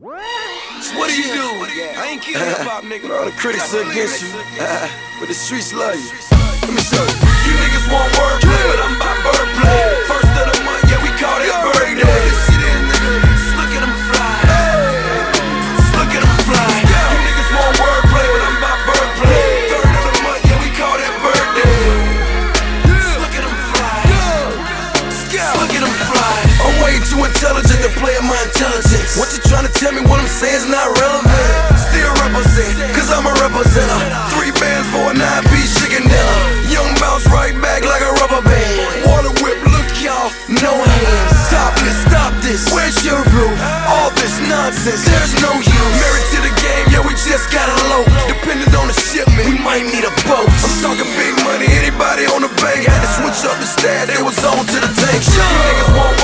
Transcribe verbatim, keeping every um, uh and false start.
So what do you do? I ain't kill hip hop, nigga. All the critics are against you, uh, but the streets love you. Let me show you. You niggas want wordplay, but I'm about birdplay. First of the month, yeah, we call that birthday. This shit in, nigga. Just look at them fly. Just look at them fly. You niggas want wordplay, but I'm about birdplay. Third of the month, yeah, we call that birthday. Just look at them fly. Just look at them fly. I'm way too intelligent to play at my intelligence. What you trying to tell me? What I'm saying is not relevant. Still represent, cause I'm a representer. Three bands for a nine-piece chicken dinner. Young bounce right back like a rubber band. Water whip, look y'all, no hands. Topless, stop this, where's your roof? All this nonsense, there's no use. Married to the game, yeah, we just got a low. Depending on the shipment, we might need a boat. I'm talking big money, anybody on the bank. Had to switch up the stat, they was on to the tank. You niggas want